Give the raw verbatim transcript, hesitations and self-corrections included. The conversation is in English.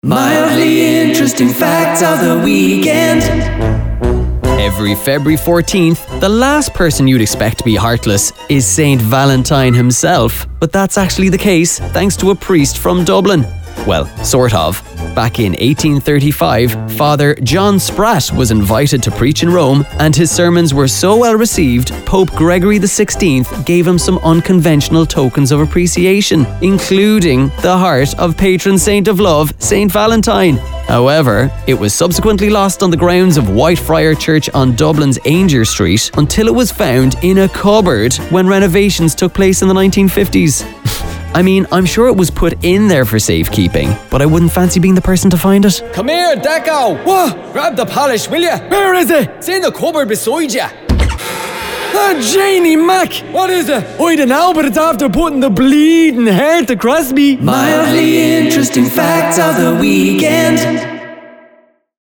Mildly interesting facts of the weekend. Every February fourteenth, the last person you'd expect to be heartless is Saint Valentine himself. But that's actually the case thanks to a priest from Dublin. Well, sort of. Back in eighteen thirty-five, Father John Spratt was invited to preach in Rome, and his sermons were so well received, Pope Gregory the sixteenth gave him some unconventional tokens of appreciation, including the heart of patron saint of love, Saint Valentine. However, it was subsequently lost on the grounds of Whitefriar Church on Dublin's Ainger Street until it was found in a cupboard when renovations took place in the nineteen fifties. I mean, I'm sure it was put in there for safekeeping, but I wouldn't fancy being the person to find it. Come here, Deco! What? Grab the polish, will ya? Where is it? It's in the cupboard beside ya. Ah, Janie Mac! What is it? I don't know, but it's after putting the bleeding heart across me. Mildly interesting facts of the weekend.